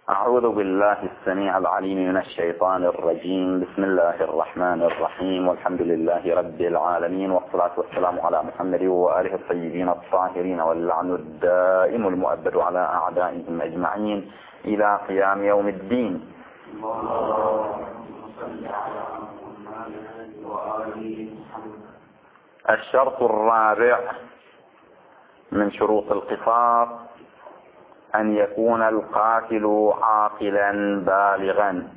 أعوذ بالله السميع العليم من الشيطان الرجيم. بسم الله الرحمن الرحيم، والحمد لله رب العالمين، والصلاة والسلام على محمد وآله الطيبين الطاهرين، واللعن الدائم المؤبد على أعدائهم أجمعين إلى قيام يوم الدين. الشرط الرابع من شروط القصاص أن يكون القاتل عاقلا بالغا،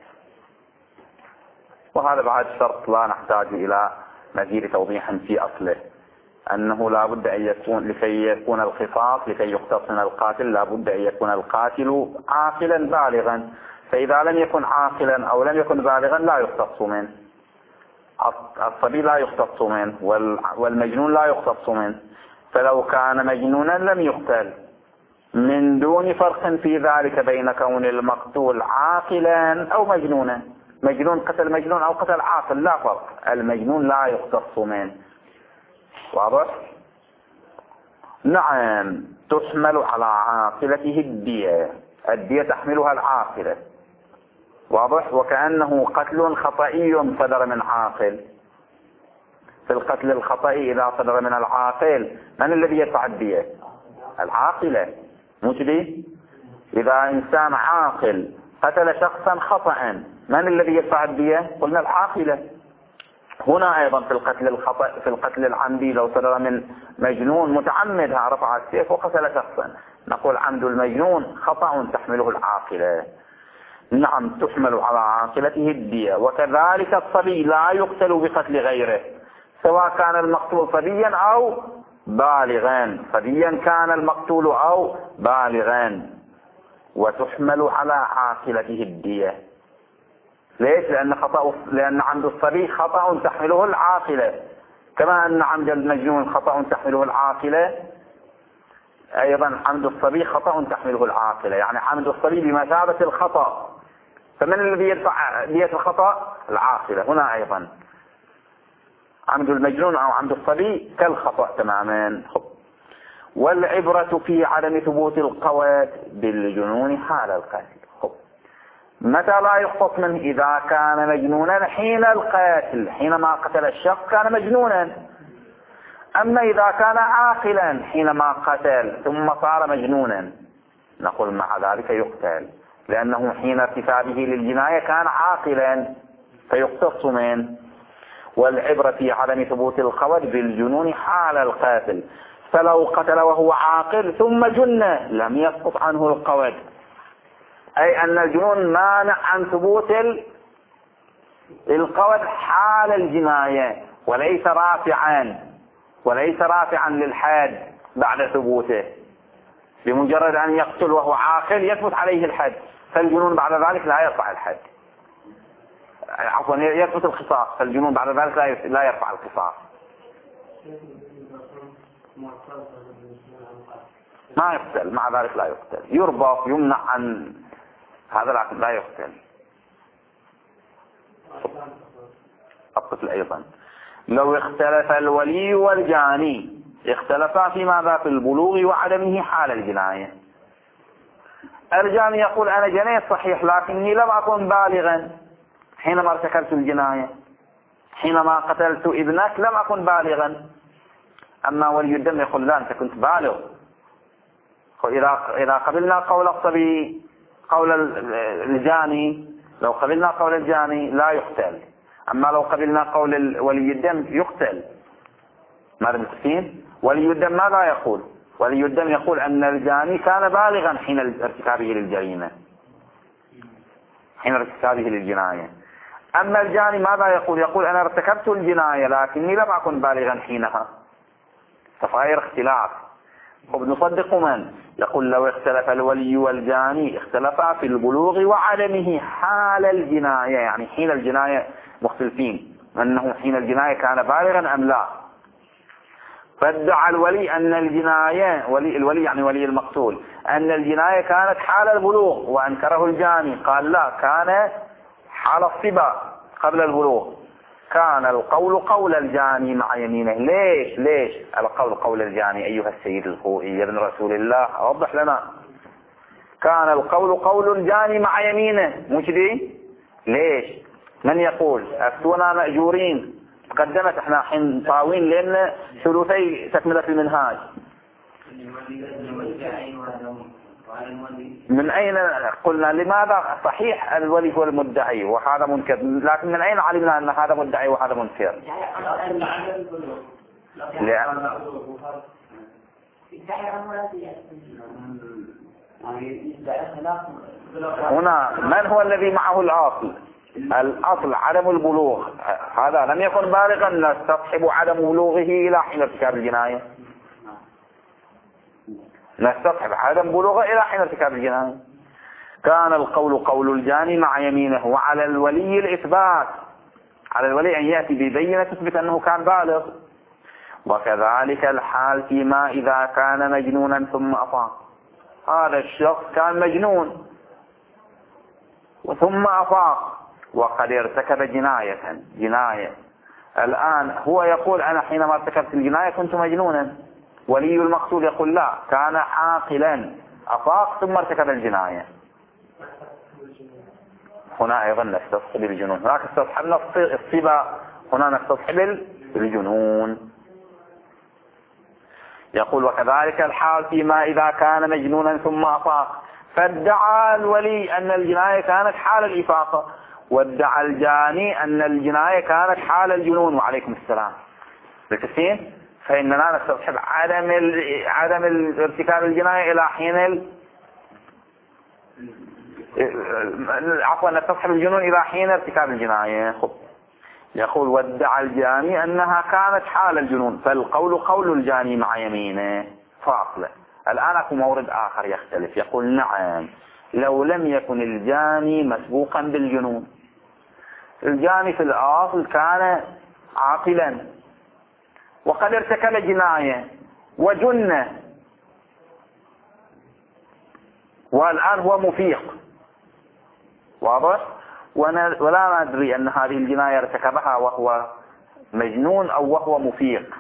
وهذا بعد شرط لا نحتاج إلى مزيد توضيح في أصله، أنه لا بد أن يكون لكي يكون القصاص لكي يقتص من القاتل لا بد أن يكون القاتل عاقلا بالغا، فإذا لم يكن عاقلا أو لم يكن بالغا لا يقتص منه. الصبي لا يقتص منه والمجنون لا يقتص منه، فلو كان مجنونا لم يقتل، من دون فرق في ذلك بين كون المقتول عاقلا أو مجنونا. مجنون قتل مجنون أو قتل عاقل لا فرق، المجنون لا يقتص منه. واضح؟ نعم، تحمل على عاقلته الدية تحملها العاقلة. واضح؟ وكأنه قتل خطئي صدر من عاقل. في القتل الخطئي إذا صدر من العاقل من الذي يدفع الدية؟ العاقلة، مو كذي؟ إذا إنسان عاقل قتل شخصا خطأ من الذي يدفع الدية؟ قلنا العاقلة. هنا أيضا في القتل الخطأ، في القتل العمدي لو صدر من مجنون متعمد رفع السيف وقتل شخصا، نقول عمد المجنون خطأ تحمله العاقلة. نعم، تحمل على عاقلته الدية. وكذلك الصبي لا يقتل بقتل غيره، سواء كان المقتول صبيا أو بالغا، صبيا كان المقتول أو بالغا، وتحمل على عاقلته الدية. ليش؟ لأن عمد الصبي خطأ تحمله العاقلة، كما أن عمد المجنون خطأ تحمله العاقلة، أيضا عمد الصبي خطأ تحمله العاقلة، يعني عمد الصبي بمثابة الخطأ، فمن الذي يدفع دية الخطأ؟ العاقلة. هنا أيضا عمد المجنون أو عمد الصبي كالخطأ تماما. والعبرة في عدم ثبوت القواد بالجنون حال القتل. متى لا يختص منه؟ إذا كان مجنونا حين القتل، حينما قتل الشخص كان مجنونا. أما إذا كان عاقلا حينما قتل ثم صار مجنونا، نقول مع ذلك يقتل، لأنه حين ارتكابه للجناية كان عاقلا فيقتص منه. والعبرة في عدم ثبوت القود بالجنون حال القاتل، فلو قتل وهو عاقل ثم جن لم يسقط عنه القود، أي أن الجنون مانع عن ثبوت القود حال الجناية، وليس رافعا للحد بعد ثبوته. بمجرد أن يقتل وهو عاقل يثبت عليه الحد، فالجنون بعد ذلك لا يرفع الحد، عفوا يثبت القصاص، فالجنون بعد ذلك لا يرفع القصاص. ما يقتل، مع ذلك لا يقتل، يربط يمنع عن هذا، لكن لا يقتل. القتل أيضا لو اختلف الولي والجاني، اختلفا في ماذا؟ في البلوغ وعدمه حال الجناية. الجاني يقول أنا جنيت صحيح لكني لم أكن بالغا حينما ارتكبت الجناية، حينما قتلت ابنك لم أكن بالغا. أما ولي الدم يقول لا، أنت كنت بالغ. إذا قبلنا قول الصبي قول الجاني، لو قبلنا قول الجاني لا يقتل، أما لو قبلنا قول ولي الدم يقتل. ماذا متفقين؟ ولي الدم ماذا يقول؟ ولي الدم يقول أن الجاني كان بالغا حين ارتكابه للجريمة، حين ارتكابه للجناية. أما الجاني ماذا يقول؟ يقول أنا ارتكبت الجناية لكني لم أكن بالغا حينها. فغير اختلاف. نصدق من يقول لو اختلف الولي والجاني اختلفا في البلوغ وعدمه حال الجناية، يعني حين الجناية مختلفين، أنه حين الجناية كان بالغا أم لا. فادعى الولي أن الجناية، الولي يعني ولي المقتول، أن الجناية كانت حال البلوغ، وأنكره الجاني قال لا، كان حال الصبا قبل البلوغ. كان القول قول الجاني مع يمينه. ليش القول قول الجاني أيها السيد الخوئي يا ابن رسول الله؟ وضح لنا. كان القول قول الجاني مع يمينه، مو كذي؟ ليش؟ من يقول؟ أفتونا مأجورين، تقدمت احنا حين طاوين لأن ثلثي تكملة المنهاج. من أين قلنا لماذا صحيح الولي هو المدعي وهذا منكر، لكن من أين علمنا أن هذا مدعي وهذا منكر؟ هنا من هو الذي معه الأصل؟ الأصل عدم البلوغ، هذا لم يكن بالغا نستصحب عدم بلوغه إلى حين ارتكاب الجناية، نستصحب عدم بلوغه إلى حين ارتكاب الجناية. كان القول قول الجاني مع يمينه، وعلى الولي الإثبات، على الولي أن يأتي ببينة تثبت أنه كان بالغ. وكذلك الحال فيما إذا كان مجنونا ثم أفاق. هذا الشخص كان مجنون ثم أفاق وقد ارتكب جناية. الآن هو يقول أنا حينما ارتكبت الجناية كنت مجنونا، ولي المقتول يقول لا، كان عاقلا أفاق ثم ارتكب الجناية. هنا أيضا نستصحب الجنون، هناك استصحبنا الصبا، هنا نستصحب الجنون. يقول وكذلك الحال فيما إذا كان مجنونا ثم أفاق، فادعى الولي أن الجناية كانت حال الإفاقة، وادعى الجاني أن الجناية كانت حال الجنون. وعليكم السلام. بالتسليم فإننا نستصحب عدم ارتكاب الجناية إلى حين نستصحب الجنون إلى حين ارتكاب الجناية. يقول وادعى الجاني أنها كانت حال الجنون، فالقول قول الجاني مع يمينه فاصلة. الآن أكو مورد آخر يختلف، يقول نعم لو لم يكن الجاني مسبوقا بالجنون، الجاني في الأصل كان عاقلا وقد ارتكب جناية وجن، والآن هو مفيق، واضح؟ ولا ندري أن هذه الجناية ارتكبها وهو مجنون أو وهو مفيق،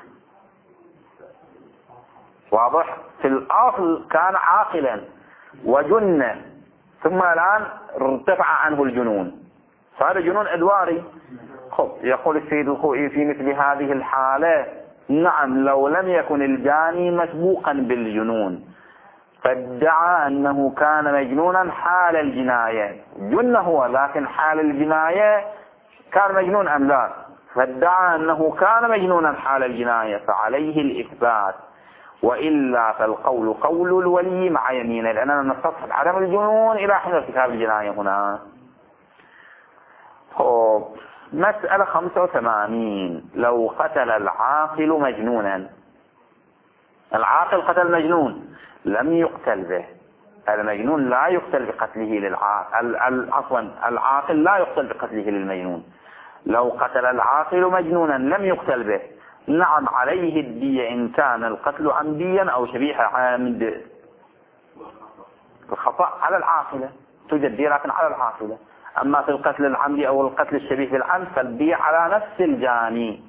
واضح؟ في الأصل كان عاقلا وجن ثم الآن ارتفع عنه الجنون، فهذا جنون أدواري. يقول السيد الخوئي في مثل هذه الحالة نعم لو لم يكن الجاني مسبوقا بالجنون فادعى أنه كان مجنونا حال الجناية، جن هو لكن حال الجناية كان مجنون أم لا، فادعى أنه كان مجنونا حال الجناية فعليه الإثبات، وإلا فالقول قول الولي مع يمينه، لأننا نستصحب عدم الجنون إلى حين ارتكاب الجناية هنا. مسألة 85. لو قتل العاقل مجنونا، العاقل قتل مجنون لم يقتل به، المجنون لا يقتل بقتله للعاقل، عفوا العاقل لا يقتل بقتله للمجنون. لو قتل العاقل مجنونا لم يقتل به، نعم عليه الدية إن كان القتل عمديا أو شبيه عمد. الخطأ على العاقلة توجد دية لكن على العاقلة، أما في القتل العمدي أو القتل الشبيه بالعمد فالدية على نفس الجاني.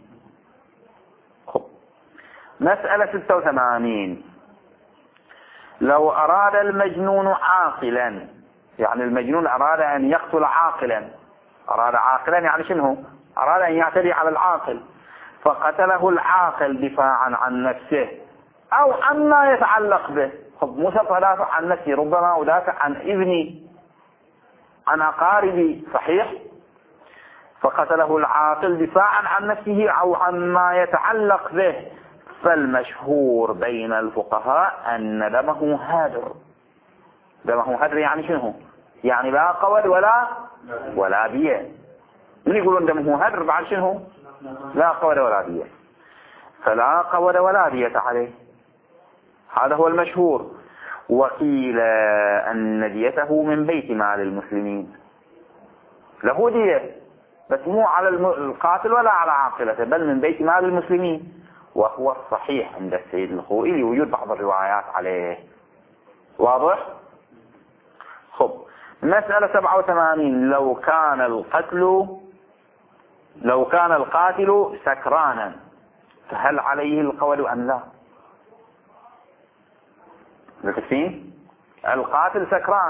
مسألة 86. لو أراد المجنون عاقلا، يعني المجنون أراد أن يقتل عاقلا، أراد عاقلا يعني شنو؟ أراد أن يعتدي على العاقل، فقتله العاقل دفاعا عن نفسه أو عما يتعلق به. مو شرط أدافع عن نفسي، ربما أدافع عن ابني عن أقاربي، صحيح؟ فقتله العاقل دفاعا عن نفسه أو عما يتعلق به، فالمشهور بين الفقهاء أن دمه هدر. دمه هدر يعني شنو؟ يعني لا قود ولا دية. من يقولون دمه هدر بعد شنو؟ لا قود ولا دية، فلا قود ولا دية عليه، هذا هو المشهور. وقيل أن ديته من بيت مال المسلمين، له دية بس مو على القاتل ولا على عاقلته، بل من بيت مال المسلمين، وهو الصحيح عند السيد الخوئي لوجود بعض الروايات عليه، واضح؟ مسألة 87. لو كان القاتل سكرانا فهل عليه القول أم لا؟ بالتفسير القاتل سكران،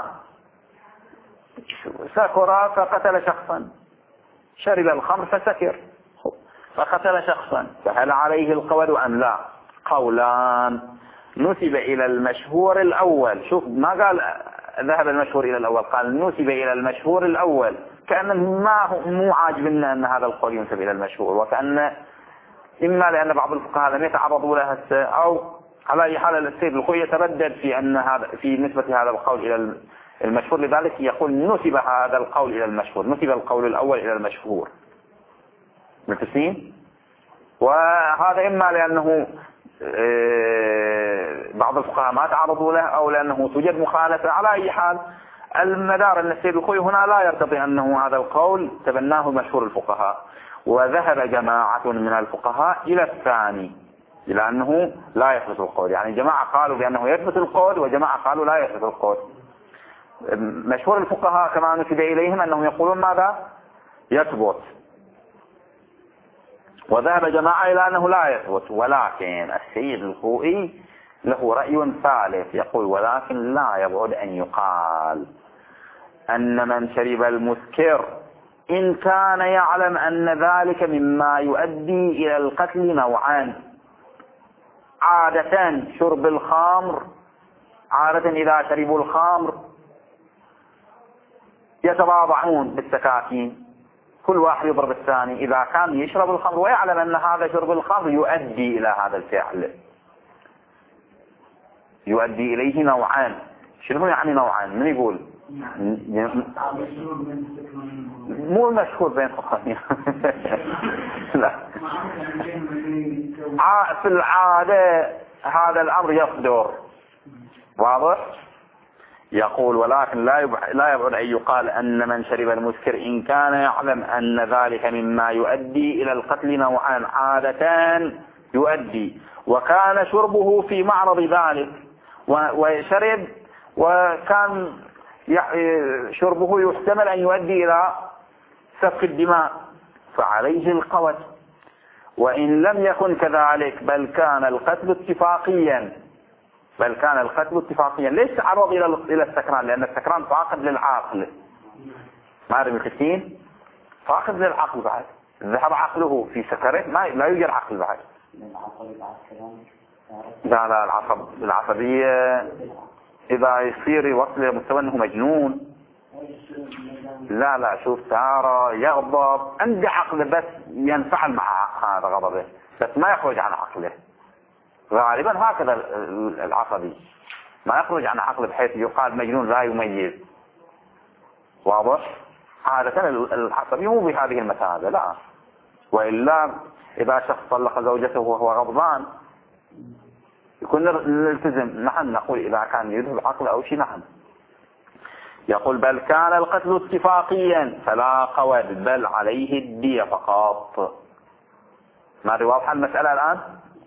سكر فقتل شخصا، شرب الخمر فسكر فقتل شخصا، فهل عليه القود أم لا؟ قولان. نسب إلى المشهور الأول. شوف ما قال ذهب المشهور إلى الأول، قال نسب إلى المشهور الأول، كأنه مو عاجبنا أن هذا القول ينسب إلى المشهور، وكأن إما لأن بعض الفقهاء لم يتعرضوا لها أو على أي حال السيد الخوئي يتردد في أن هذا في نسبة هذا القول إلى المشهور، لذلك يقول نسب هذا القول إلى المشهور، نسب القول الأول إلى المشهور. متفقين؟ وهذا إما لأنه بعض الفقهاء ما تعرضوا له أو لأنه توجد مخالفة. على أي حال المدار أن السيد الخوئي هنا لا يرتضي أنه هذا القول تبناه مشهور الفقهاء، وذهب جماعة من الفقهاء إلى الثاني، إلى أنه لا يثبت القول. يعني جماعة قالوا بأنه يثبت القول وجماعة قالوا لا يثبت القول. مشهور الفقهاء كما نسب إليهم أنهم يقولون ماذا؟ يثبت. وذهب جماعة إلى أنه لا يثبت. ولكن السيد الخوئي له رأي ثالث، يقول ولكن لا يبعد أن يقال أن من شرب المسكر إن كان يعلم أن ذلك مما يؤدي إلى القتل نوعان. عادة شرب الخمر، عادة إذا شربوا الخمر يتواضعون بالسكاكين، كل واحد يضرب الثاني إذا كان يشرب الخمر ويعلم أن هذا شرب الخمر يؤدي إلى هذا الفعل، يؤدي إليه نوعان. شنو يعني نوعان؟ من يقول؟ مو المشهور بين فقهاء لا، في العادة هذا الأمر يصدر، واضح؟ يقول ولكن لا يبعد أن يقال أن من شرب المسكر إن كان يعلم أن ذلك مما يؤدي إلى القتل نوعان، عادة يؤدي، وكان شربه في معرض ذلك، وشرب وكان شربه يحتمل أن يؤدي إلى سفك الدماء، فعليه القود. وإن لم يكن كذلك بل كان القتل اتفاقيا، ليس تعرض إلى السكران، لأن السكران فاقد للعقل، ما أدري الكثير فاقد للعقل بعد، ذهب عقله في سكره، لا يوجد عقل بعد. لا العصبية إذا يصير يوصل إلى مستوى أنه مجنون. لا شوف تارة يغضب عنده عقل بس ينفعل مع هذا غضبه، بس ما يخرج عن عقله. غالبا هكذا العصبي ما يخرج عن عقله بحيث يقال مجنون لا يميز، واضح؟ عادة العصبي مو بهذه المثابة، لا. وإلا إذا شخص طلق زوجته وهو غضبان يكون نلتزم، نحن نقول إذا كان يذهب عقل أو شيء نحن. يقول بل كان القتل اتفاقيا فلا قود بل عليه الدية فقط. ما واضحة المسألة الآن؟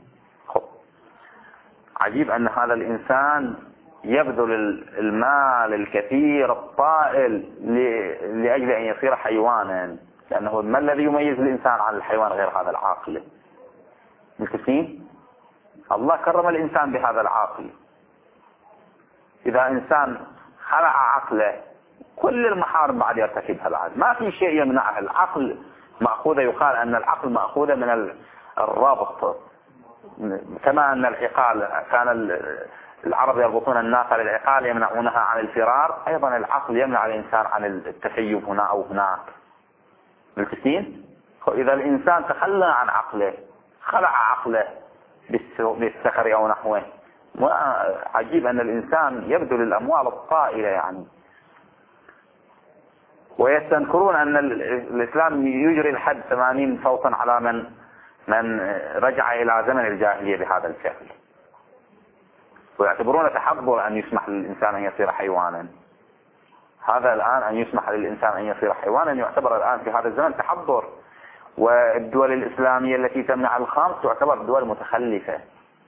عجيب أن هذا الإنسان يبذل المال الكثير الطائل لأجل أن يصير حيوانا، لأنه ما الذي يميز الإنسان عن الحيوان غير هذا العاقل؟ متفقين؟ الله كرم الإنسان بهذا العاقل. إذا إنسان خلع عقله كل المحارم بعد يرتكبها بعد، ما في شيء يمنعه. العقل مأخوذة، يقال أن العقل مأخوذة من الربط، كما أن العقال كان العرب يربطون الناقة للعقال يمنعونها عن الفرار، أيضا العقل يمنع الإنسان عن التسيب هنا أو هناك. ملتسين؟ إذا الإنسان تخلى عن عقله، خلع عقله بالسكر أو نحوه، عجيب أن الإنسان يبذل الأموال الطائلة يعني. ويستنكرون أن الإسلام يجري الحد 80 صوتا على من رجع إلى زمن الجاهلية بهذا الشكل، ويعتبرون تحضر أن يسمح للإنسان أن يصير حيوانا. هذا الآن أن يسمح للإنسان أن يصير حيوانا يعتبر الآن في هذا الزمن تحضر. والدول الإسلامية التي تمنع الخمر تعتبر دول متخلفة.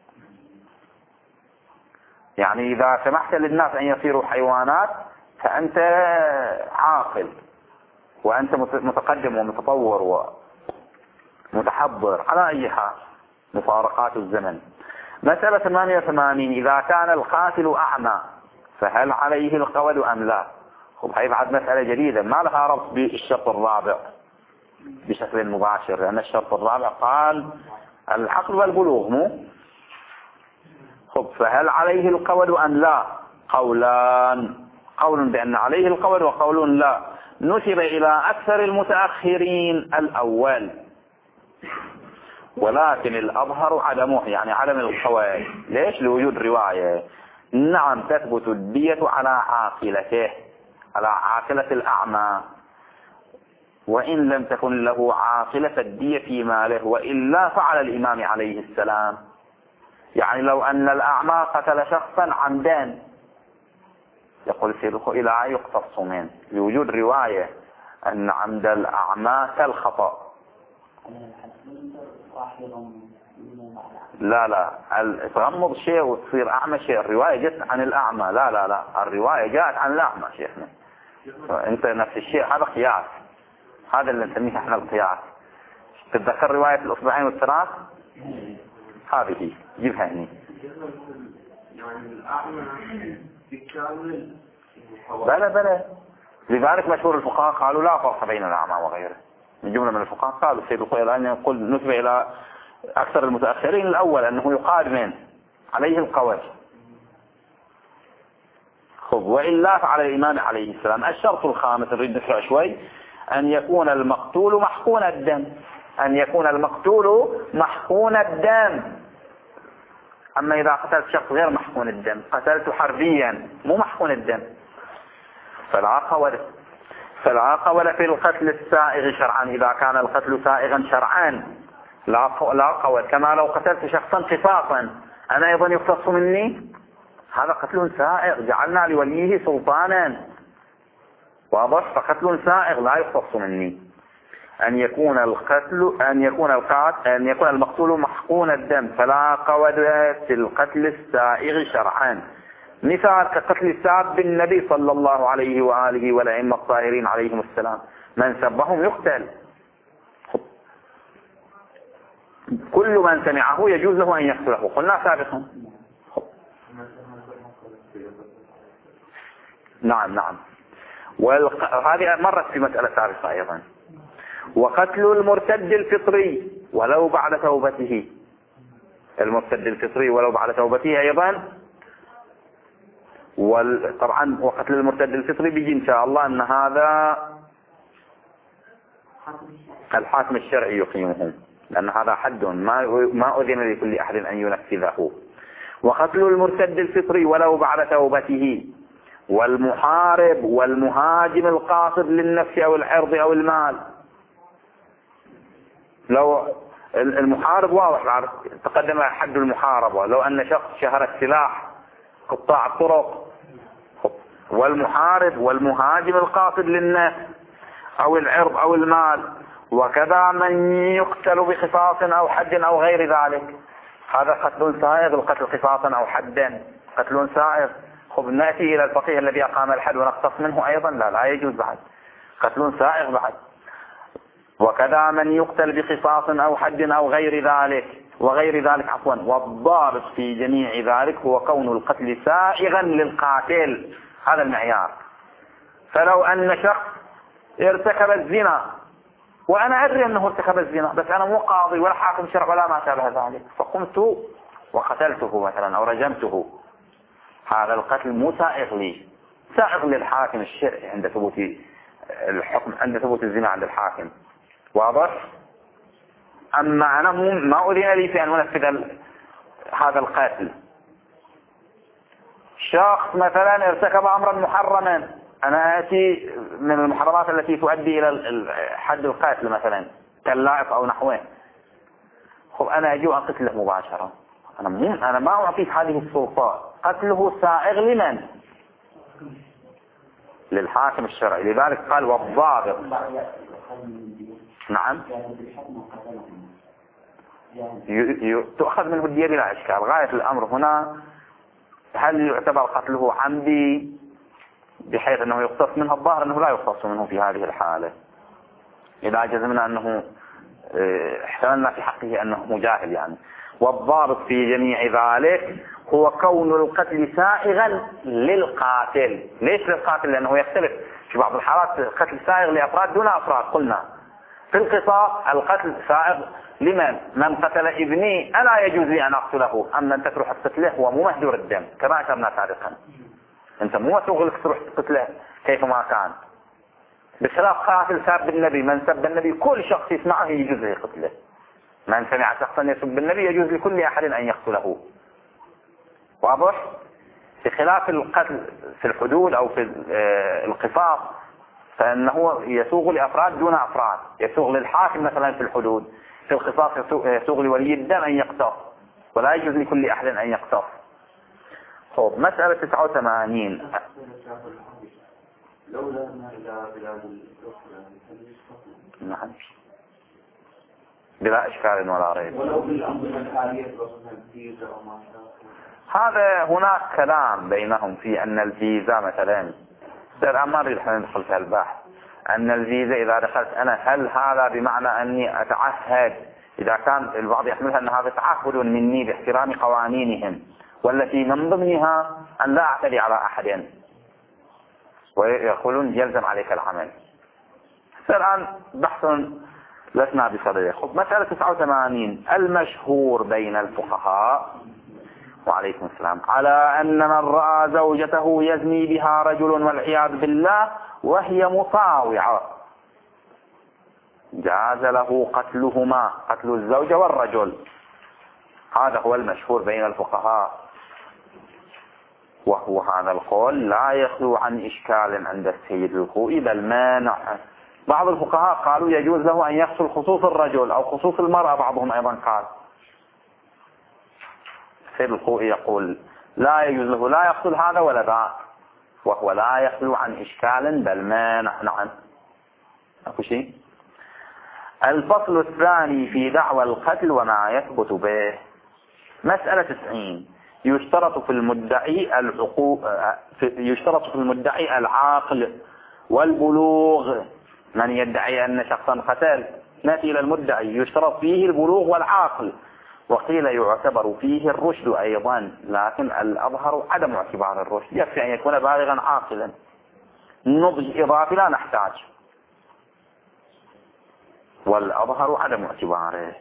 يعني إذا سمحت للناس أن يصيروا حيوانات فأنت عاقل، وأنت متقدم ومتطور ومتحضر. على أي حال مفارقات الزمن. مسألة 88 إذا كان القاتل أعمى فهل عليه القول أم لا؟ خب هي بعد مسألة جديدة ما لها ربط بالشرط الرابع بشكل مباشر، لأن الشرط الرابع قال العقل والبلوغ مو. خب فهل عليه القول أم لا؟ قولان، قول بأن عليه القول وقول لا. نسب إلى أكثر المتأخرين الأول، ولكن الأظهر عدمه، يعني عدم القول. ليش؟ لوجود رواية نعم تثبت الدية على عاقلته، على عاقلة الأعمى، وإن لم تكن له عاقلة الدية في ماله، وإلا فعل الإمام عليه السلام. يعني لو أن الأعمى قتل شخصا عمدا يقول سيره إلى يقتص منه، لوجود رواية أن عمد الأعمى كالخطأ. لا تغمض شيء وتصير أعمى شيء. الرواية جت عن الأعمى، لا الرواية جاءت عن الأعمى شيخنا. أنت نفس الشيء، هذا قياس، هذا اللي نسميه احنا القياس. تتذكر رواية الأصبعين والثلاث؟ هذه جيبها هني. يعني الأعمى بالكامل. بلى لذلك مشهور الفقهاء قالوا لا فرق بين الأعمى وغيره. من جملة من الفقهاء قالوا السيد الخوئي أن يقول نسبة إلى أكثر المتأخرين الأول أنه يقال من عليه القول. خب وإلا فعلى الإمام عليه السلام. الشرط الخامس نريد نشرح شوي، أن يكون المقتول محقون الدم. أن يكون المقتول محقون الدم. أما إذا قتلت شخص غير محقون الدم، قتلت حربيا مو محقون الدم، فلا قول في القتل السائغ شرعا. إذا كان القتل سائغا شرعا لا قول. كما لو قتلت شخصا قصاصا أنا أيضا يقتص مني، هذا قتل سائغ، جعلنا لوليه سلطانا، واضح؟ فقتل سائغ لا يقتص مني. أن يكون المقتول محقون الدم، فلا قول في القتل السائغ شرعا. مثال كقتل الساب بالنبي صلى الله عليه وآله والأئمة الطاهرين عليهم السلام، من سبهم يقتل. كل من سمعه يجوز له أن يقتله، قلنا سابقا. نعم وهذه مرت في مسألة سابقة أيضا. وقتل المرتد الفطري ولو بعد توبته، المرتد الفطري ولو بعد توبته أيضا. طبعا وقتل المرتد الفطري بيجي إن شاء الله أن هذا الحاكم الشرعي يقيمه، لأن هذا حد ما أذن لكل أحد أن ينفذه. وقتل المرتد الفطري ولو بعد توبته، والمحارب والمهاجم القاصد للنفس أو العرض أو المال. لو المحارب واضح تقدم حد المحاربة، لو أن شخص شهر السلاح قطاع الطرق. والمحارب والمهاجم القاصد للنفس أو العرض أو المال. وكذا من يقتل بقصاص أو حد أو غير ذلك، هذا قتل سائغ. القتل قصاصا أو حدا قتل سائغ. نأتي إلى الفقيه الذي أقام الحد ونقتص منه أيضا، لا يجوز بعد، قتل سائغ بعد. وكذا من يقتل بقصاص أو حد أو غير ذلك والضابط في جميع ذلك هو كون القتل سائغا للقاتل، هذا المعيار. فلو أن شخص ارتكب الزنا وأنا أدري أنه ارتكب الزنا، بس أنا مو قاضي ولا حاكم شرع ولا ما شابه ذلك، فقمت وقتلته مثلا أو رجمته، هذا القتل مو سائغ لي، سائغ للحاكم الشرعي عند ثبوت الحكم، عند ثبوت الزنا عند الحاكم، واضح؟ أما أنا ما أذن لي في أن أنفذ هذا القتل. شخص مثلا ارتكب أمرا محرما، أنا آتي من المحرمات التي تؤدي إلى حد القتل مثلا كاللائق أو نحوه، أنا أجي أقتله مباشرة، أنا ما أعطيك هذه السلطة. قتله سائغ لمن؟ للحاكم الشرعي. لذلك قال والضابط. نعم تؤخذ منه الدية بلا إشكال. غاية الأمر هنا هل يعتبر قتله عمدي بحيث أنه يقتص منه؟ الظاهر أنه لا يقتص منه في هذه الحالة، إذا جزمنا أنه احتملنا في حقه أنه مجاهل يعني. والضابط في جميع ذلك هو كون القتل سائغا للقاتل. ليش للقاتل؟ لأنه يختلف في بعض الحالات القتل سائغ لأفراد دون أفراد. قلنا في القصاص القتل سائغ لمن؟ من قتل ابني ألا يجوز لي أن أقتله، أما أنت تروح تقتله هو مو مهدور الدم كما أشرنا سابقا، أنت مو مسوغ لك تروح تقتله كيفما كان، بخلاف قاتل ساب النبي. من سب النبي كل شخص يسمعه يجوز له يقتله، من سمع شخصا يسب النبي يجوز لكل أحد أن يقتله. واضح؟ بخلاف القتل في الحدود أو في القصاص فإنه يسوغ لأفراد دون أفراد، يسوغ للحاكم مثلا في الحدود، في القصاص يسوغ لولي الدم أن يقتص ولا يجوز لكل أحد أن يقتص. طيب مسألة 89. لو ذهبنا إلى بلاد الأخرى نعم بلا إشكال ولا ريب. ولو بالأنظمة الحالية الفيزا وما شابه. هذا هناك كلام بينهم في أن الفيزا مثلا الآن ما نريد ندخل في البحث أن الفيزا إذا دخلت أنا هل هذا بمعنى أني أتعهد؟ إذا كان البعض يحملها أن هذا تعهد مني باحترام قوانينهم والتي من ضمنها أن لا أعتدي على أحد ويقولون يلزم عليك العمل. الآن بحث لسنا بصدده. مسألة 89 المشهور بين الفقهاء وعليكم السلام على أن من رأى زوجته يزني بها رجل والعياذ بالله وهي مطاوعة جاز له قتلهما، قتل الزوجة والرجل. هذا هو المشهور بين الفقهاء، وهو هذا القول لا يخلو عن إشكال عند السيد الخوئي بل مانع. بعض الفقهاء قالوا يجوز له أن يقتل خصوص الرجل أو خصوص المرأة، بعضهم أيضا قال. السيد الخوئي يقول لا يجوز له لا يقتل هذا ولا ذاك، وهو لا يخلو عن إشكال بل مانع. نعم أكو شيء. الفصل الثاني في دعوى القتل وما يثبت به. مسألة 90 يشترط في المدعي العاقل والبلوغ. من يدعي أن شخصا قتل نأتي إلى المدعي يشترط فيه البلوغ والعاقل، وقيل يعتبر فيه الرشد أيضا، لكن الأظهر عدم اعتبار الرشد، يكفي أن يكون بالغا عاقلا. نضج إضافي لا نحتاج، والأظهر عدم اعتباره.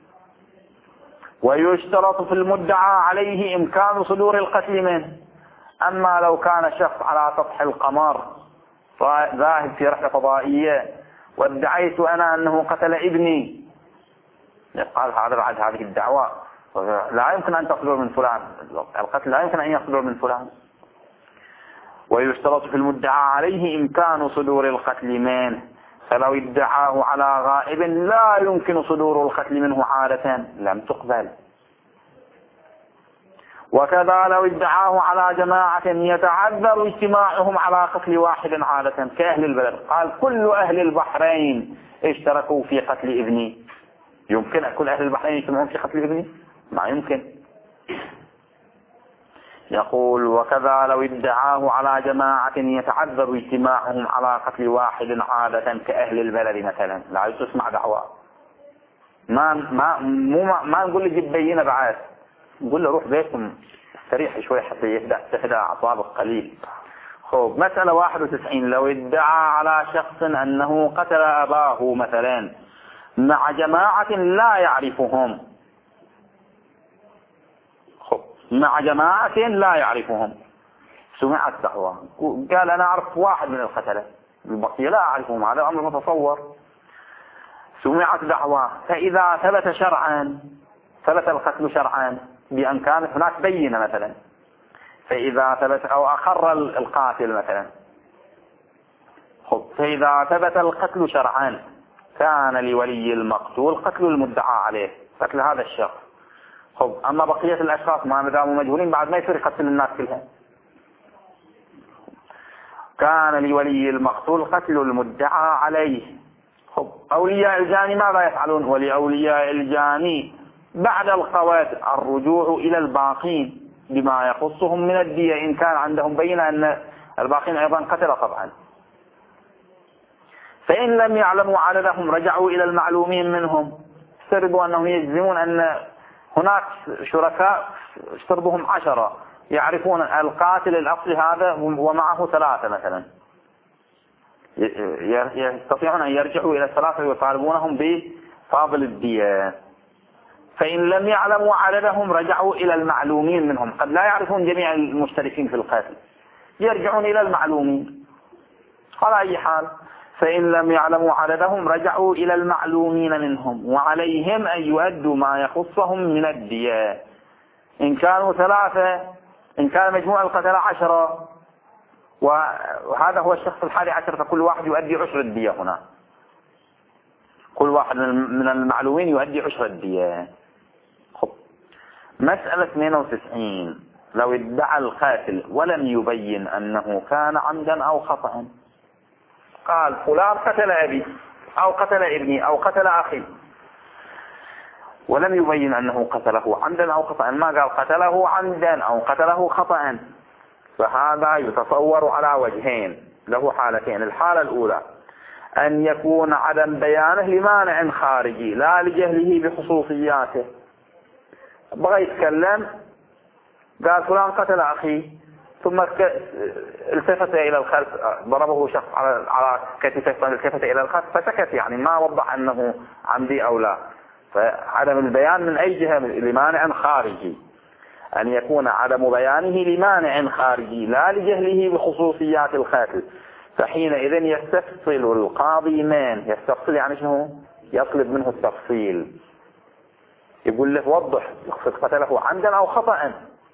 ويشترط في المدعى عليه إمكان صدور القتل منه. أما لو كان شخص على سطح القمر ذاهب في رحلة فضائية وادعيت أنا أنه قتل ابني، قال هذا بعد هذه الدعوة لا يمكن أن تصدر من فلان، القتل لا يمكن أن يصدر من فلان. ويشترط في المدعى عليه إمكان صدور القتل منه، فلو ادعاه على غائب لا يمكن صدور القتل منه عادة لم تقبل. وكذا لو ادعاه على جماعة يتعذر اجتماعهم على قتل واحد عادة كأهل البلد، قال كل أهل البحرين اشتركوا في قتل ابني، يمكن كل أهل البحرين يجتمعون في قتل ابني؟ ما يمكن. يقول وكذا لو ادعاه على جماعة يتعذر اجتماعهم على قتل واحد عادة كأهل البلد مثلا، لا تسمع دعوة. ما نقول له جيب بينة بعد، نقول له روح بيتكم استريح شوي حتى تهدى أعصابك قليل. خب مسألة 91 لو ادعى على شخص أنه قتل أباه مثلا مع جماعة لا يعرفهم، مع جماعة لا يعرفهم، سمعت دعوة قال أنا أعرف واحد من القتلة البقية لا أعرفهم، هذا أمر متصور. سمعت دعوة، فإذا ثبت شرعا، ثبت القتل شرعا بأن كانت هناك بينة مثلا، فإذا ثبت أو أقر القاتل مثلا، فإذا ثبت القتل شرعا كان لولي المقتول قتل المدعى عليه، قتل هذا الشخص. أما بقية الأشخاص ما داموا مجهولين بعد ما يصير يقتل الناس كلها. كان لولي المقتول قتل المدعى عليه. أولياء الجاني ماذا يفعلون؟ ولأولياء الجاني بعد القواد الرجوع إلى الباقين بما يخصهم من الدية إن كان عندهم بينة أن الباقين أيضا قتل طبعا. فإن لم يعلموا عددهم رجعوا إلى المعلومين منهم، استربوا أنهم يجزمون أن هناك شركاء اشترطهم 10 يعرفون القاتل الأصلي هذا ومعه 3 مثلا، يستطيعون أن يرجعوا إلى 3 ويطالبونهم بفاضل الدية. فإن لم يعلموا عددهم رجعوا إلى المعلومين منهم، قد لا يعرفون جميع المشتركين في القتل، يرجعون إلى المعلومين على أي حال. فإن لم يعلموا عددهم رجعوا إلى المعلومين منهم، وعليهم أن يؤدوا ما يخصهم من الدية. إن كانوا 3، إن كان مجموع القتلى 10 وهذا هو الشخص 11، فكل واحد يؤدي 10 الدية. هنا كل واحد من المعلومين يؤدي 10 الدية. مسألة 92. لو ادعى القاتل ولم يبين أنه كان عمدا أو خطأ، قال فلان قتل أبي أو قتل ابني أو قتل أخي، ولم يبين أنه قتله عمدا أو خطأ، ما قال قتله عمدا أو قتله خطأ، فهذا يتصور على وجهين، له حالتين. الحالة الأولى أن يكون عدم بيانه لمانع خارجي لا لجهله بخصوصياته. بغى يتكلم قال فلان قتل أخي، ثم التفت إلى الخلف، ضربه شخص على كتفه، التفت إلى الخلف فسكت، يعني ما وضح أنه عمدي أو لا. فعدم البيان من أي جهة؟ لمانع خارجي. أن يكون عدم بيانه لمانع خارجي لا لجهله بخصوصيات القاتل، فحينئذ يستفصل القاضي من يستفصل، يعني شنو؟ يطلب منه التفصيل، يقول له وضح يقصد قتله عمدا أو خطأ.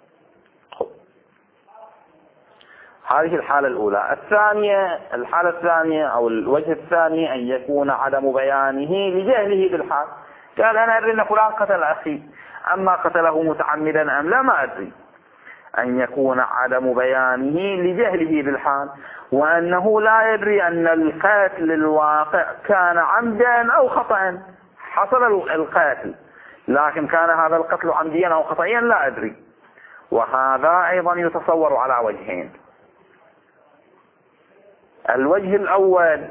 هذه الحالة الأولى. الحالة الثانية أو الوجه الثاني أن يكون عدم بيانه لجهله بالحال. قال أنا أدري أن فلان قتل أخي، أما قتله متعمدا أم لا ما أدري. أن يكون عدم بيانه لجهله بالحال، وأنه لا يدري أن القاتل الواقع كان عمدا أو خطأ. حصل القاتل لكن كان هذا القتل عمديا أو خطأيا لا أدري. وهذا أيضا يتصور على وجهين. الوجه الأول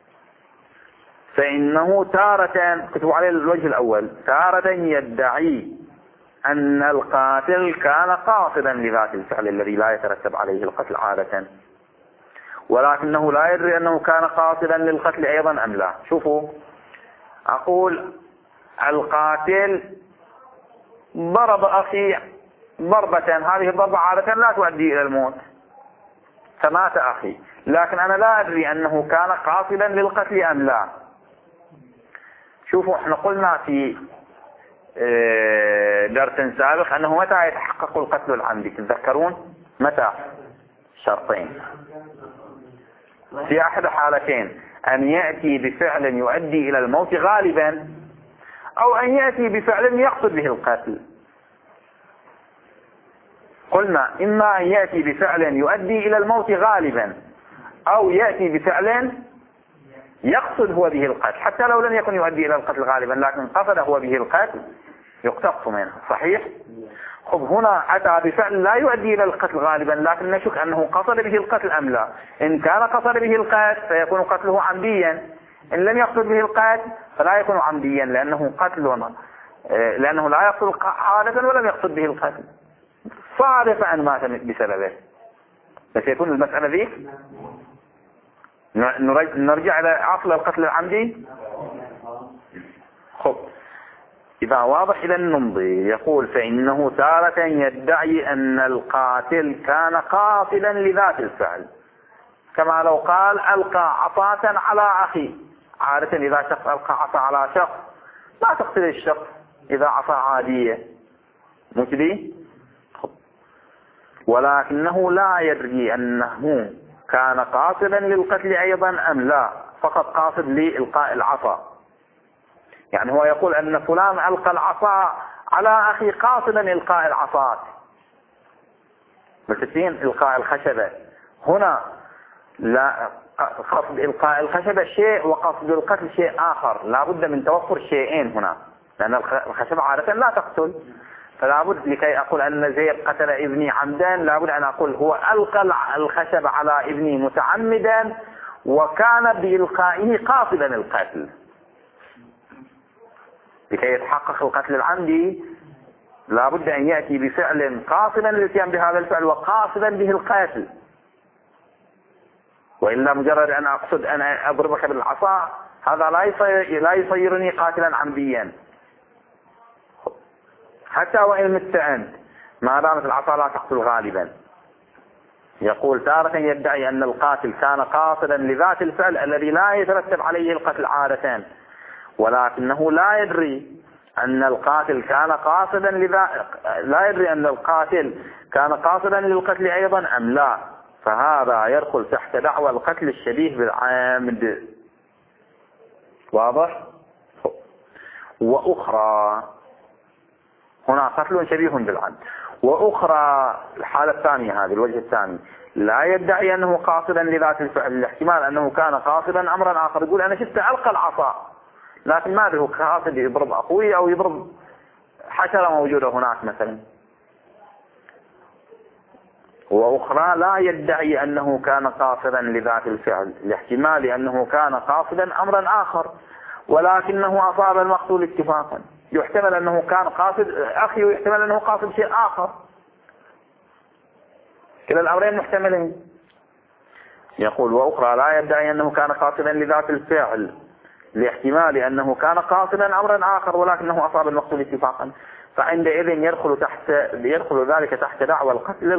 فإنه تارة، كتبوا عليه الوجه الأول، تارة يدعي أن القاتل كان قاصدا لذات الفعل الذي لا يترتب عليه القتل عادة، ولكنه لا يدري أنه كان قاصدا للقتل أيضا أم لا. شوفوا، أقول القاتل ضرب أخي ضربة، هذه الضربة عادة لا تؤدي إلى الموت، فمات أخي، لكن أنا لا أدري أنه كان قاصدا للقتل أم لا. شوفوا، احنا قلنا في درس سابق أنه متى يتحقق القتل العمدي؟ تتذكرون متى؟ شرطين، في أحد حالتين: أن يأتي بفعل يؤدي إلى الموت غالبا، أو أن يأتي بفعل يقصد به القتل. قلنا إما أن يأتي بفعل يؤدي إلى الموت غالبا، أو يأتي بفعل يقصد هو به القتل، حتى لو لم يكن يؤدي إلى القتل غالبا لكن قصد هو به القتل يقتص منه. صحيح؟ خب، هنا أتى بفعل لا يؤدي إلى القتل غالبا لكن نشك أنه قصد به القتل أم لا. إن كان قصد به القتل فيكون قتله عمديا، إن لم يقصد به القتل فلا يكون عمديا، لأنه قتل، لأنه لا يقصد عادة ولم يقصد به القتل، صادف أن مات بسببه. فسيكون المسألة ذيك. نرجع إلى أصل القتل العمدي. خب، إذا واضح إلى النمضي يقول فإنه تارة يدعي أن القاتل كان قاصدا لذات الفعل، كما لو قال ألقى عصاة على أخي. عادة إذا شخص ألقى عصا على شخص لا تقتل الشخص إذا عصا عادية، مجدي، ولكنه لا يدري أنه كان قاصدا للقتل أيضا أم لا، فقط قاصد لإلقاء العصا. يعني هو يقول أن فلان ألقى العصا على أخي قاصدا إلقاء العصات، متفقين؟ إلقاء الخشبة هنا لا، قصد إلقاء الخشبة شيء وقصد القتل شيء آخر. لا بد من توفر شيئين هنا، لأن الخشبة عادة لا تقتل، فلا بد لكي أقول أن زيد قتل ابني عمدا لا بد أن أقول هو ألقى الخشب على ابني متعمدا وكان بإلقائه قاصدا القتل. لكي يتحقق القتل العمدي لا بد أن يأتي بفعل قاصدا للاتيان بهذا الفعل وقاصدا به القتل، وإلا مجرد أن أقصد أن أضربك بالعصا هذا لا يصيرني قاتلا عمديا، حتى وإن مت أنت ما دامت العصا لا تقتل غالبا. يقول تارة يدعي أن القاتل كان قاصدا لذات الفعل الذي لا يترتب عليه القتل عادة، ولكنه لا يدري أن القاتل كان قاصدا لا يدري أن القاتل كان قاصدا للقتل أيضا أم لا، فهذا يدخل تحت دعوى القتل الشبيه بالعمد. واضح؟ وأخرى هنا قتل شبيه بالعمد، وأخرى الحالة الثانية، هذه الوجه الثاني، لا يدعي أنه قاصدا لذات الفعل، الاحتمال أنه كان قاصدا أمرا آخر، يقول أنا شفت ألقى العصا لكن ما أدري هو قاصد يضرب أخوي أو يضرب حشرة موجودة هناك مثلا. وأخرى لا يدعي أنه كان قاصدا لذات الفعل، الاحتمال أنه كان قاصدا أمرا آخر ولكنه أصاب المقتول اتفاقا، يحتمل أنه كان قاصد أخي ويحتمل أنه قاصد شيء آخر، كلا الأمرين محتملين. يقول وأخرى لا يدعي أنه كان قاصدا لذات الفعل، لاحتمال أنه كان قاصدا أمرا آخر ولكنه أصاب المقتول اتفاقا، فعندئذ يدخل ذلك تحت دعوى القتل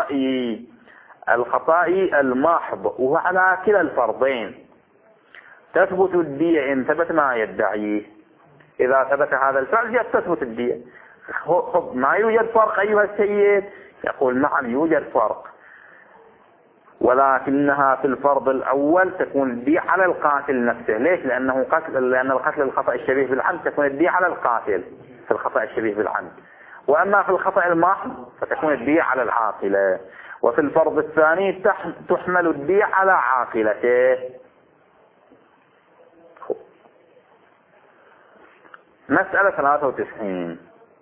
الخطأ المحض، وهو على كلا الفرضين. تثبت الدية إن ثبت ما يدعيه، إذا ثبت هذا الفعل تثبت الدية. ما يوجد فرق أيها السيد؟ يقول نعم يوجد فرق، ولكنها في الفرض الأول تكون الدية على القاتل نفسه. ليش؟ لأن القتل الخطأ الشبيه بالعمد تكون الدية على القاتل في الخطأ الشبيه بالعمد، وأما في الخطأ المحض فتكون الدية على العاقلة. وفي الفرض الثاني تحمل الدية على عاقلته. مسألة 93.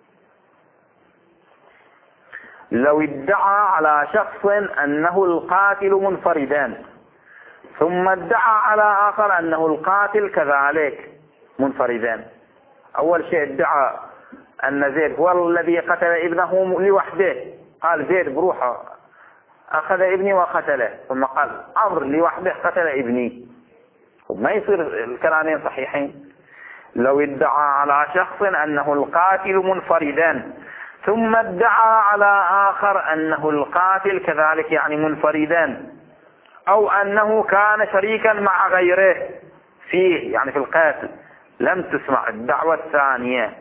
لو ادعى على شخص أنه القاتل منفردا ثم ادعى على آخر أنه القاتل كذلك منفردا. أول شيء ادعى أن زيد هو الذي قتل ابنه لوحده، قال زيد بروحه أخذ ابني وقتله، ثم قال عمرو لوحده قتل ابني، ما يصير الكلامين صحيحين. لو ادعى على شخص أنه القاتل منفردا ثم ادعى على آخر أنه القاتل كذلك يعني منفردا، أو أنه كان شريكا مع غيره فيه يعني في القاتل، لم تسمع الدعوة الثانية،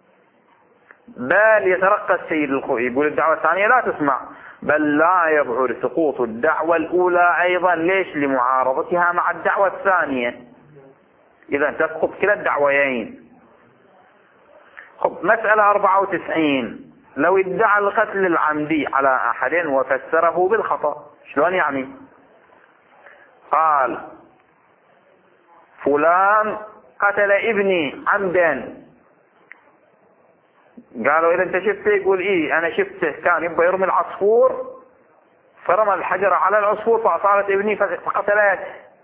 بل يترقى السيد الخوئي يقول الدعوة الثانية لا تسمع، بل لا يبعد سقوط الدعوة الأولى أيضا. ليش؟ لمعارضتها مع الدعوة الثانية، إذا تسقط كلا الدعويين. مسألة 94. لو ادعى القتل العمدي على أحد وفسره بالخطأ، شلون يعني؟ قال فلان قتل ابني عمدا، قالوا إذا أنت شفته؟ يقول إيه أنا شفته، كان يبغى يرمي العصفور فرمى الحجر على العصفور فأصابت ابني فقتلت.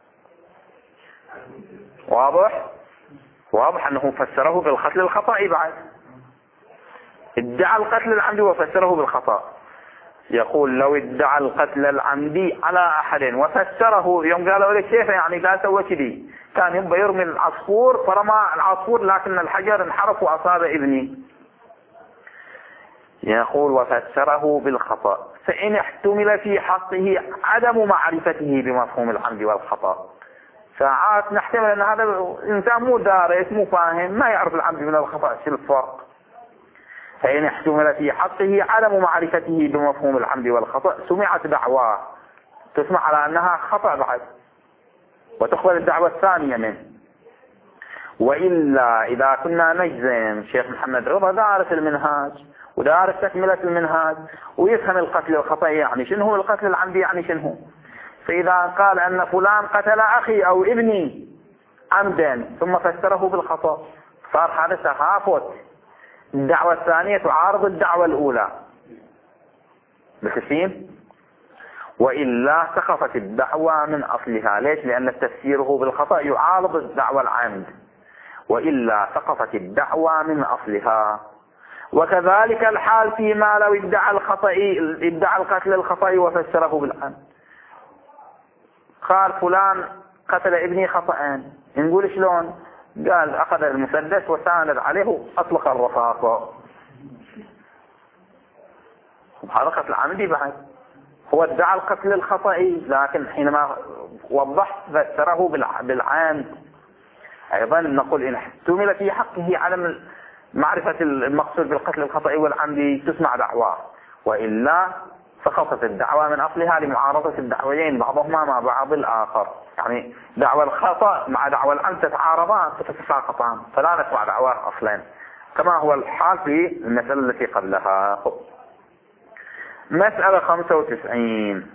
واضح أنه فسره بالقتل الخطأ. بعد ادعى القتل العمدي وفسره بالخطأ. يقول لو ادعى القتل العمدي على أحد وفسره، يوم قالوا لك كيف يعني؟ قال سوى كذي، كان يبغى يرمي العصفور فرمى العصفور لكن الحجر انحرف وأصاب ابني. يقول وفسره بالخطأ، فإن احتمل في حقه عدم معرفته بمفهوم العمد والخطأ. ساعات نحتمل أن هذا الإنسان مو دارس مو فاهم ما يعرف العمد من الخطأ شو الفرق. فإن احتمل في حقه عدم معرفته بمفهوم العمد والخطأ سمعت دعواه، تسمع على أنها خطأ بعد وتقبل الدعوة الثانية منه. وإلا إذا كنا نجزم شيخ محمد رضا دارس المنهاج ودارس تكملة المنهاج ويفهم القتل الخطأ يعني شنو، القتل العمدي يعني شنو، فإذا قال أن فلان قتل أخي أو ابني عمدا ثم فسره بالخطأ صار هذا تخافت، الدعوة الثانية تعارض الدعوة الأولى بالتسليم. وإلا سقطت الدعوة من أصلها. ليش؟ لأن تفسيره بالخطأ يعارض الدعوة العمد، وإلا سقطت الدعوة من أصلها. وكذلك الحال فيما لو ادعى القتل الخطأ وفسره بالعمد. قال فلان قتل ابني خطأ، نقول شلون؟ قال أخذ المسدس وساند عليه وأطلق الرصاص، هذا قتل عمدي بعد. هو ادعى القتل الخطئي، لكن حينما وضحت فسره بالعمد. أيضا نقول إن احتمل في حقه على معرفة المقصود بالقتل الخطئي والعمدي تسمع دعواه، وإلا سقطت الدعوة من أصلها لمعارضة الدعويين بعضهما مع بعض الآخر. يعني دعوى الخطأ مع دعوى العمد تتعارضان فتتساقطان، فلا نسمع دعواه أصلا، كما هو الحال في المسألة التي قبلها. مسألة 95.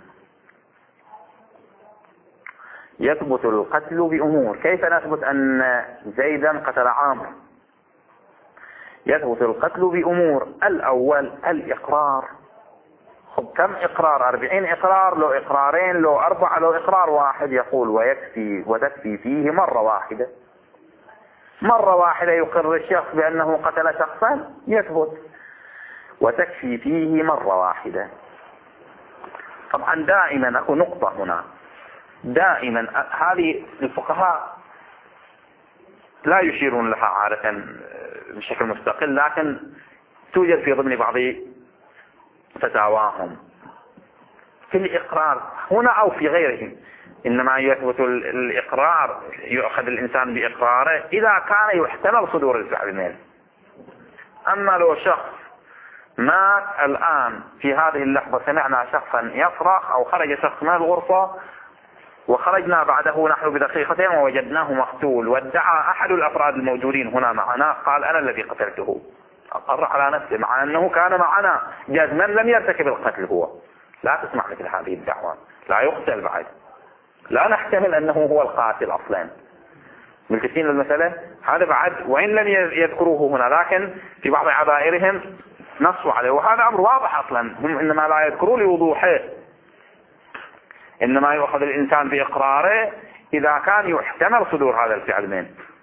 يثبت القتل بأمور. كيف نثبت أن زيدا قتل عمرو؟ يثبت القتل بأمور. الأول الإقرار. كم إقرار؟ 40 إقرار، لو إقرارين، لو 4، لو إقرار واحد. يقول وتكفي فيه مرة واحدة. مرة واحدة يقر الشخص بأنه قتل شخصا يثبت، وتكفي فيه مرة واحدة. طبعا دائما أكو نقطة هنا، دائما هذه الفقهاء لا يشيرون لها عادة بشكل مستقل، لكن توجد في ضمن بعض فتاواهم. في الإقرار هنا أو في غيره إنما يثبت الإقرار، يؤخذ الإنسان بإقراره إذا كان يحتمل صدور الفعل منه. أما لو شخص مات الآن في هذه اللحظة، سمعنا شخصا يصرخ أو خرج شخص من الغرفة وخرجنا بعده نحن بدقيقتين ووجدناه مقتول، وادعى أحد الأفراد الموجودين هنا معنا قال أنا الذي قتلته، أقر على نفسه مع أنه كان معنا جازما لم يرتكب القتل هو. لا تسمع مثل هذه الدعوة، لا يقتل بعد، لا نحتمل أنه هو القاتل أصلا. ملتفين المسألة هذا بعد، وإن لم يذكروه هنا لكن في بعض عبائرهم نصوا عليه، وهذا أمر واضح أصلا. هم إنما لا يذكروا لوضوحه، إنما يؤخذ الإنسان بإقراره إذا كان يحتمل صدور هذا الفعل منه.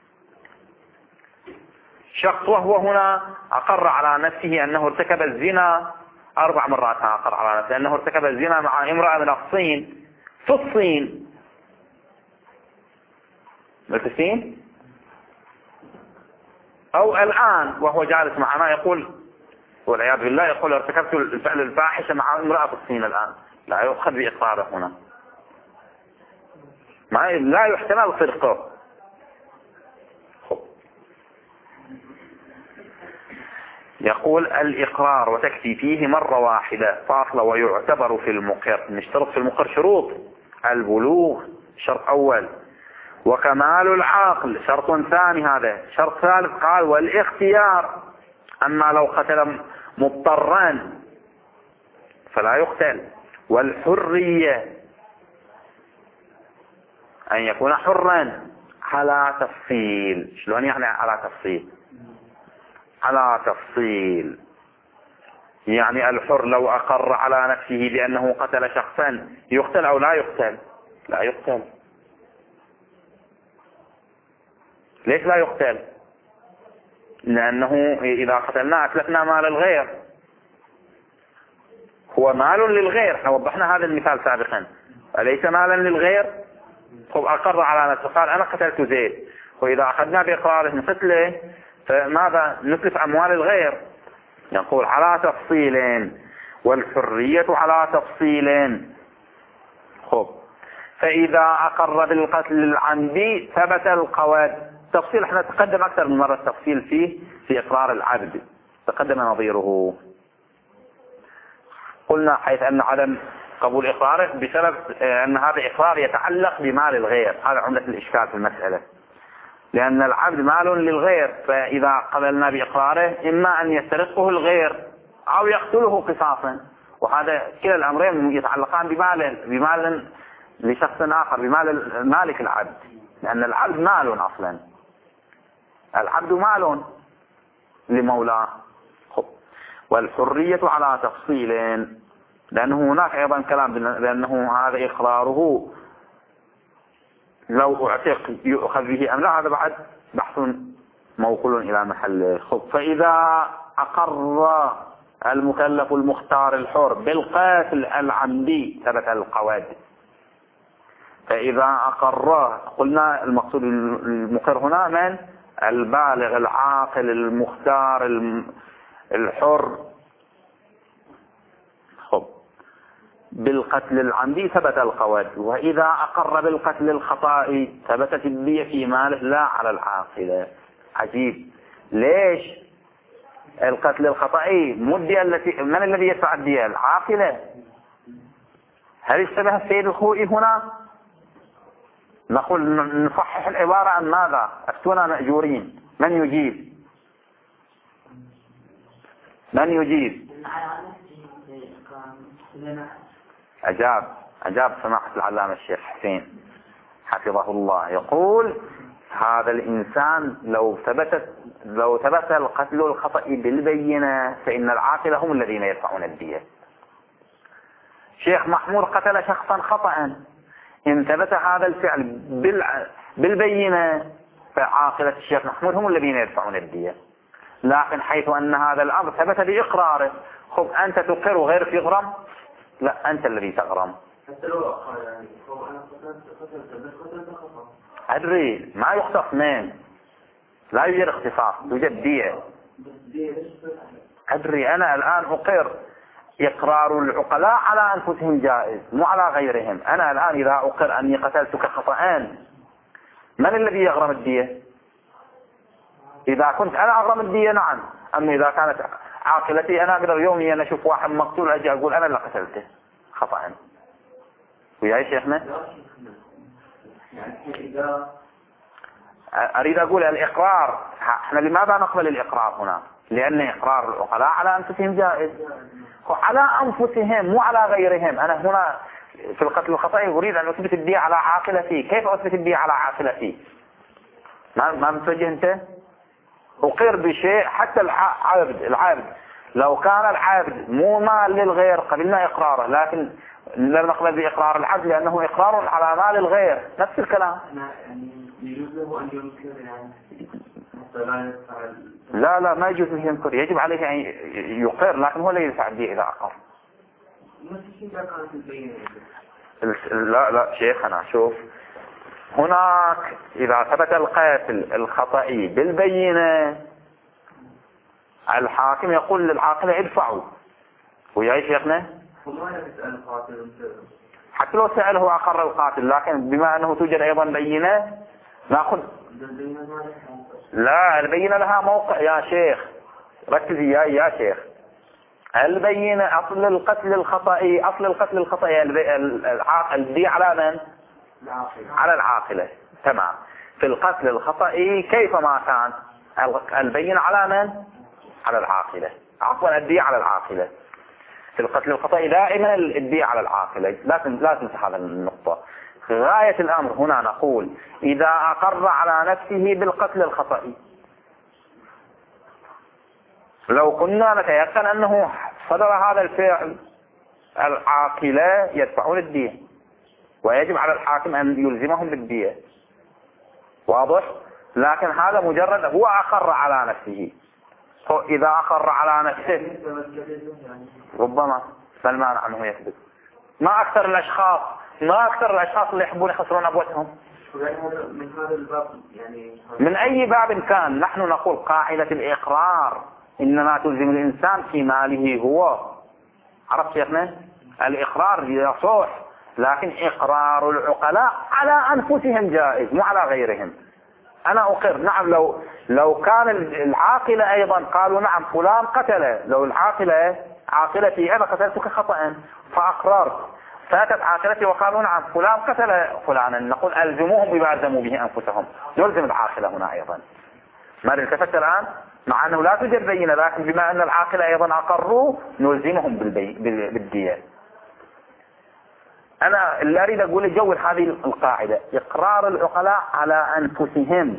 شخص وهو هنا أقر على نفسه أنه ارتكب الزنا 4 مرات، أقر على نفسه أنه ارتكب الزنا مع امرأة من الصين، في الصين. ملتفين؟ أو الآن وهو جالس معنا يقول والعياذ بالله، يقول ارتكبت الفعل الفاحشة مع امرأة في الصين الآن، لا يؤخذ بإقراره هنا، لا يحتمل صدقه. يقول الإقرار وتكفي فيه مرة واحدة فاصلة، ويعتبر في المقر. نشترط في المقر شروط: البلوغ شرط أول، وكمال العقل شرط ثاني، هذا شرط ثالث. قال والاختيار، أما لو قتل مضطرا فلا يقتل. والحرية أن يكون حرا على تفصيل. شلون يعني على تفصيل؟ على تفصيل يعني الحر لو أقر على نفسه بأنه قتل شخصا يقتل أو لا يقتل؟ لا يقتل. ليش لا يقتل؟ لأنه إذا قتلنا أتلفنا مال الغير، هو مال للغير. احنا وضحنا هذا المثال سابقا، أليس مالا للغير؟ أقر على نفسه قال أنا قتلت زيد، وإذا أخذنا بإقراره نقتله فماذا؟ نتلف أموال الغير. نقول على تفصيل، والحرية على تفصيل. فإذا أقر بالقتل العمدي ثبت القود. تفصيل احنا تقدم أكثر من مرة التفصيل فيه في إقرار العبد، تقدم نظيره. قلنا حيث أن عدم قبول إقراره بسبب أن هذا إقرار يتعلق بمال الغير، هذا عمدة الإشكال في المسألة، لأن العبد مال للغير، فإذا قبلنا بإقراره إما أن يسترقه الغير أو يقتله قصاصا، وهذا كلا الأمرين يتعلقان بمال لشخص آخر، بمال مالك العبد، لأن العبد مال أصلا، العبد مال لمولاه. والحرية على تفصيل، لأنه هناك أيضا كلام بأنه هذا إقراره لو اعتق يؤخذ به أم لا، هذا بعد بحث موصول إلى محله. فإذا أقر المكلف المختار الحر بالقتل العمدي ثبت القود. فإذا أقر، قلنا المقصود المقر هنا من البالغ العاقل المختار الحر بالقتل العمدي ثبت القود. وإذا أقر بالقتل الخطأ ثبتت الدية في ماله لا على العاقلة. عجيب، ليش القتل الخطأي مدية من الذي يدفع الدية؟ العاقلة. هل اشتبه السيد الخوئي هنا؟ نقول نصحح العبارة عن ماذا؟ أفتونا مأجورين. من يجيب؟ من يجيب؟ أجاب سماحة العلامة الشيخ حسين حفظه الله، يقول هذا الإنسان لو ثبت القتل الخطأ بالبينة فإن العاقلة هم الذين يدفعون الدية. شيخ محمود قتل شخصا خطأ، إن ثبت هذا الفعل بالبينة فعاقلة الشيخ محمود هم الذين يدفعون الدية. لكن حيث أن هذا الأمر ثبت بإقراره، خب أنت تقر وغيرك يغرم؟ لا، أنت الذي تغرم. حتى لو أقر يعني هو أنا قتلت خطأ. أدري ما يختص من، لا يوجد اختصاص، يوجد دية. أدري أنا الآن أقر، إقرار العقلاء على أنفسهم جائز مو على غيرهم. أنا الآن إذا أقر أني قتلتك خطأان، من الذي يغرم الدية؟ إذا كنت أنا أغرم الدية نعم، أما إذا كانت عاقلتي أنا أقدر يوميا أنا أشوف واحد مقتول أجي أقول أنا اللي قتلته خطأ. وياي شيخنا؟ أريد أقول الإقرار، احنا لماذا نقبل الإقرار هنا؟ لأن إقرار العقلاء على أنفسهم جائز، على أنفسهم مو على غيرهم. أنا هنا في القتل الخطأ أريد أن أثبت الدية على عاقلتي. كيف أثبت الدية على عاقلتي؟ ما متوجه أنت؟ أقر بشيء حتى العبد لو كان العبد مو مال للغير قبلنا إقراره، لكن لا نقبل بإقرار العبد لأنه إقرار على مال الغير. نفس الكلام. يجوز له أن ينكر يعني حتى لا يفعل. لا ما يجوز له ينكر، يجب عليه أن يقر، لكن هو لا يدفع الدية إذا أقر. لا شيخنا شوف، هناك إذا ثبت القتل الخطأي بالبينة الحاكم يقول للعاقلة ادفعوا. ويا شيخنا حتى لو سأله أقر القاتل، لكن بما أنه توجد أيضا بينة نأخذ. لا، البينة لها موقع يا شيخ، ركز يا شيخ. البينة أصل القتل الخطأي الدية على من؟ على العاقلة. تمام. في القتل الخطأي كيفما كان البينة على من؟ على العاقلة. عفوا الدية على العاقلة. في القتل الخطأي دائما الدية على العاقلة. لا تنسى هذا النقطة. غاية الأمر هنا نقول إذا أقر على نفسه بالقتل الخطأي، لو كنا نتيقن أنه صدر هذا الفعل العاقلة يدفعون الدية، ويجب على الحاكم أن يلزمهم بالدية. واضح؟ لكن هذا مجرد هو أقر على نفسه. إذا أقر على نفسه ربما سلمان عنه يثبت. ما أكثر الأشخاص اللي يحبون يخسرون أبوتهم. من هذا الباب يعني من أي باب كان نحن نقول قاعدة الإقرار إنما تلزم الإنسان في ماله هو. عرفت شيخنا؟ الإقرار يصح، لكن إقرار العقلاء على أنفسهم جائز مو على غيرهم. أنا أقر نعم، لو كان العاقلة أيضا قالوا نعم فلان قتله، لو العاقلة عاقلتي أنا قتلتك خطأ فأقررت، فاتت عاقلتي وقالوا نعم فلان قتل فلانا، نقول ألزموهم بما ألزموا به أنفسهم، يلزم العاقلة هنا أيضا. ما التفت الآن؟ مع أنه لا توجد بينة، لكن بما أن العاقلة أيضا أقروا نلزمهم بالدية. أنا اللي أريد أقول جول هذه القاعدة، إقرار العقلاء على أنفسهم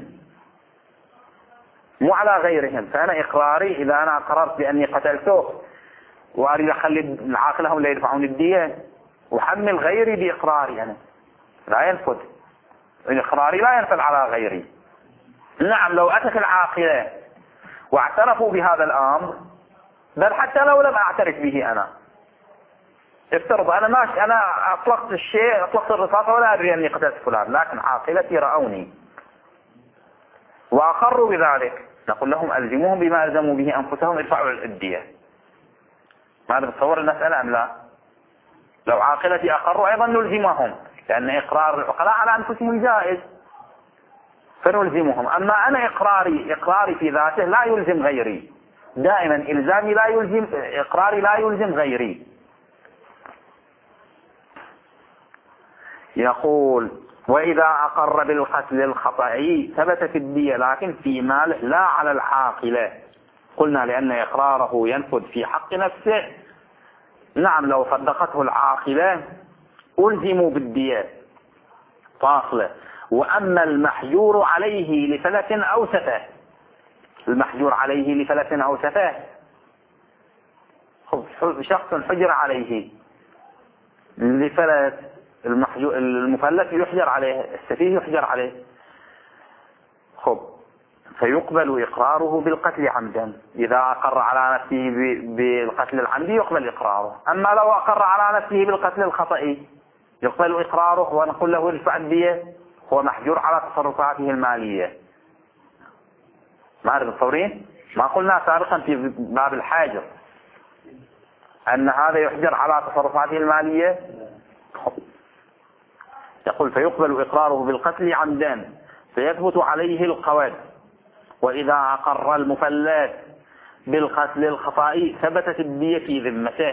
مو على غيرهم. فأنا إقراري إذا أنا قررت بأني قتلته وأريد أخلي العاقلة هم اللي يدفعون الدية وحمل غيري بإقراري، أنا لا ينفذ إقراري، لا ينفذ على غيري. نعم لو أتت العاقلة واعترفوا بهذا الأمر، بل حتى لو لم أعترف به أنا، افترض أنا ماشي، أنا أطلقت الشيء، أطلقت الرصاصة ولا أدري أني قتلت فلان، لكن عاقلتي رأوني وأقروا بذلك، نقول لهم ألزموهم بما ألزموا به أنفسهم، ادفعوا الدية. ماذا تصور المسألة أم لا؟ لو عاقلتي أقروا أيضا نلزمهم، لأن إقرار العقلاء على أنفسهم جائز فنلزمهم. أما أنا إقراري في ذاته لا يلزم غيري، دائما إلزامي لا يلزم، إقراري لا يلزم غيري. يقول وإذا أقر بالقتل الخطأي ثبتت الدية لكن في ماله لا على العاقلة. قلنا لأن إقراره ينفذ في حق نفسه، نعم لو صدقته العاقلة ألزموا بالدية فاصلة. وأما المحجور عليه لفلس أو سفه، المحجور عليه لفلس أو سفه، شخص حجر عليه لفلس، المفلس يحجر عليه، السفيه يحجر عليه، فيقبل إقراره بالقتل عمدا. إذا أقر على نفسه بالقتل العمدي يقبل إقراره. أما لو أقر على نفسه بالقتل الخطئي يقبل إقراره ونقول له ادفع الدية، هو محجور على تصرفاته المالية. ما تصورين؟ ما قلنا سابقا في باب الحاجر أن هذا يحجر على تصرفاته المالية؟ يقول فيقبل إقراره بالقتل عمدا فيثبت عليه القود. وإذا أقر المفلس بالقتل الخطأي ثبتت الدية في ذمته،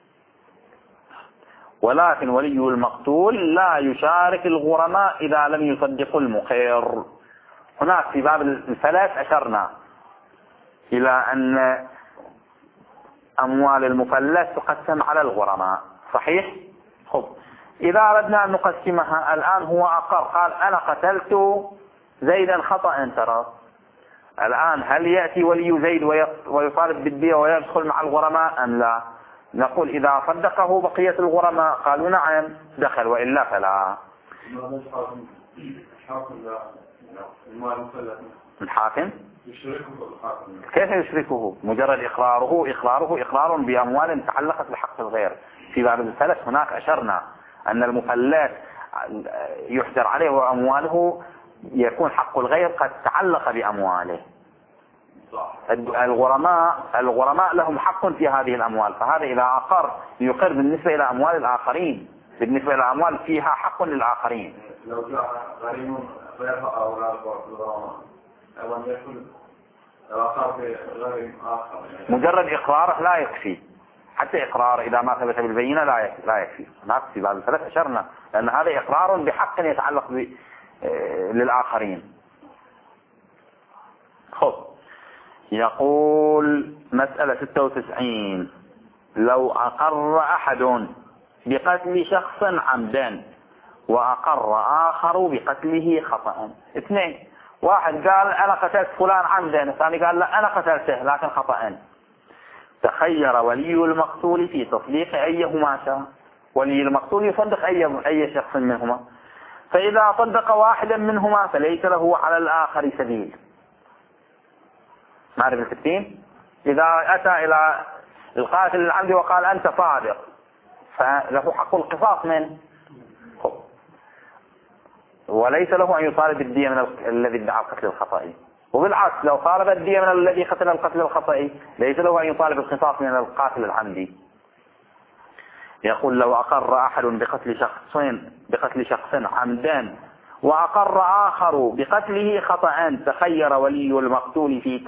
ولكن ولي المقتول لا يشارك الغرماء إذا لم يصدقوا المقر. هناك في باب الفلس أشرنا إلى أن أموال المفلس تقسم على الغرماء، صحيح؟ إذا أردنا أن نقسمها الآن، هو أقر قال أنا قتلت زيدا خطأ ترى، الآن هل يأتي ولي زيد ويطالب بالدية ويدخل مع الغرماء أم لا؟ نقول إذا صدقه بقية الغرماء قالوا نعم دخل، وإلا فلا. الحاكم كيف يشركه؟ مجرد إقرار بأموال تعلقت بحق الغير. في باب الفلس هناك أشرنا أن المفلس يحجر عليه وأمواله يكون حق الغير قد تعلق بأمواله. الغرماء لهم حق في هذه الأموال، فهذا إذا أقر يقر بالنسبة إلى أموال الآخرين، بالنسبة إلى أموال فيها حق للآخرين. لو جاء غريم فيرفع أوراق الغرماء أو يكون أقر بغريم آخر، مجرد إقراره لا يكفي، حتى إقرار إذا ما ثبت بالبينة لا يكفي. هناك في بعض الثلاث أشرنا لأن هذا إقرار بحق يتعلق للآخرين. يقول مسألة 96 لو أقر أحد بقتل شخص عمدا وأقر آخر بقتله خطأ، اثنين، واحد قال أنا قتلت فلان عمدا، الثاني قال لا أنا قتلته لكن خطأ، تخير ولي المقتول في تصديق أيهما شاء. ولي المقتول يصدق أي شخص منهما، فإذا صدق واحدا منهما فليس له على الآخر سبيل. معرفة الستين، إذا أتى إلى القاتل العمدي وقال أنت صادق فله حق القصاص منه، وليس له أن يطالب الدية من الذي ادعى القتل الخطأي. وبالعكس لو طالب الدية من الذي قتل القتل الخطأي ليس له أن يطالب القصاص من القاتل العمدي. يقول لو أقر أحد بقتل شخص عمدا وأقر آخر بقتله خطأ تخير ولي المقتول في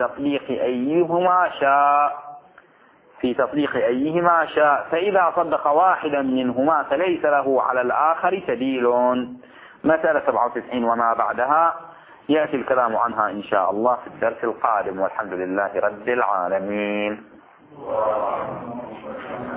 تطبيق أيهما شاء، فإذا صدق واحدا منهما فليس له على الآخر سبيل. مسألة 97 وما بعدها يأتي الكلام عنها إن شاء الله في الدرس القادم، والحمد لله رب العالمين.